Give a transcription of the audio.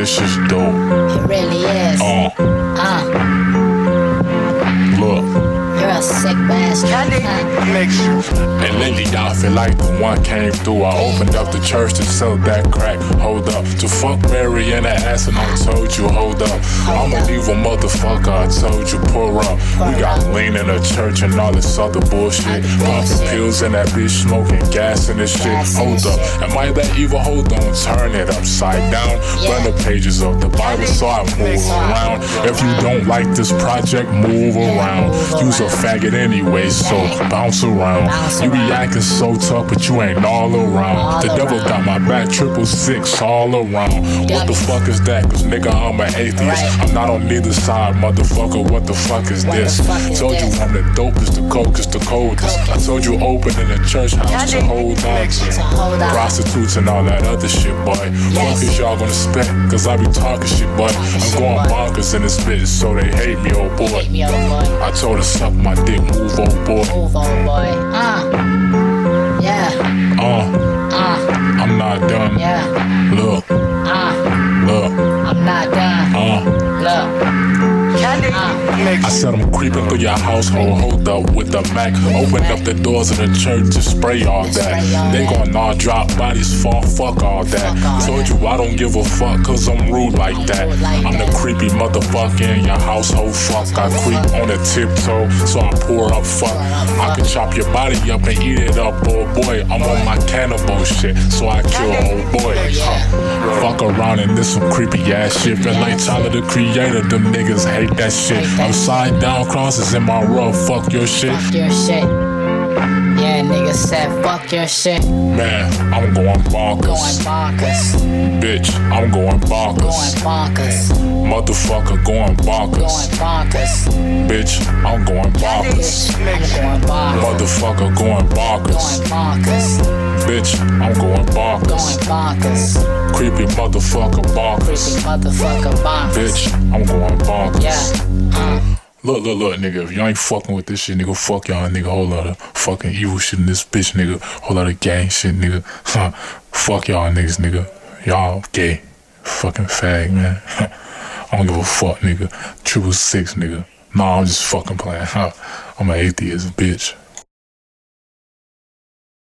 This shit's dope. It really is. Look. You're a sick bastard. And lately I feel like the one came through. I opened up the church to sell that crack. Hold up, to fuck Mary and her ass, and I told you, hold up. I'm an evil motherfucker, I told you, pour up. We got lean in the church and all this other bullshit. Popping pills and that bitch smoking gas and this shit. Hold up, am I that evil? Hold on, turn it upside down. Burn the pages of the Bible so I move around. If you don't like this project, move around. Use a faggot anyway, so bounce around. You be acting so tough, but you ain't all around. The devil got my back, 666 all around. What the fuck is that? Cause nigga, I'm an atheist. I'm not on neither side, motherfucker. What the fuck is this? Told you I'm the dopest, the cokest, the coldest. I told you open in a church house to hold on to prostitutes and all that other shit, boy. Fuck is y'all gonna spend? Cause I be talking shit, boy. I'm going bonkers in this bitch, so they hate me, oh boy. I told her suck my dick, move, oh boy. Move, oh boy. Yeah. I'm not done. Yeah. Look. Look. I'm not done. Look. I said I'm creeping through your household, hold up with the Mac. Open up the doors of the church to spray all that. They gon' all drop bodies, fall, fuck all that. Told you I don't give a fuck cause I'm rude like that. I'm the creepy motherfucker in your household, fuck. I creep on the tiptoe, so I pour up, fuck. I can chop your body up and eat it up, oh boy. I'm on my cannibal shit, so I kill old boy. Fuck around and this some creepy ass shit. Feel like Tyler the Creator, them niggas hate that shit. Upside down crosses in my rough, fuck your shit. Fuck your shit. Yeah, nigga said fuck your shit. Man, I'm going bonkers. Going bonkers. Bitch, I'm going bonkers. Going bonkers. Motherfucker going bonkers. Going bonkers. Bitch, I'm going bonkers. I'm going bonkers. Motherfucker going bonkers. Going bonkers. Bitch, I'm going bonkers. Going bonkers. Creepy motherfucker bonkers. Creepy motherfucker bonkers. Bitch, I'm going bonkers. Yeah. Look, nigga, if y'all ain't fucking with this shit, nigga, fuck y'all, nigga. Whole lot of fucking evil shit in this bitch, nigga. Whole lot of gang shit, nigga. Fuck y'all niggas, nigga. Y'all gay. Fucking fag, man. I don't give a fuck, nigga. 666, nigga. Nah, I'm just fucking playing. I'm an atheist, bitch.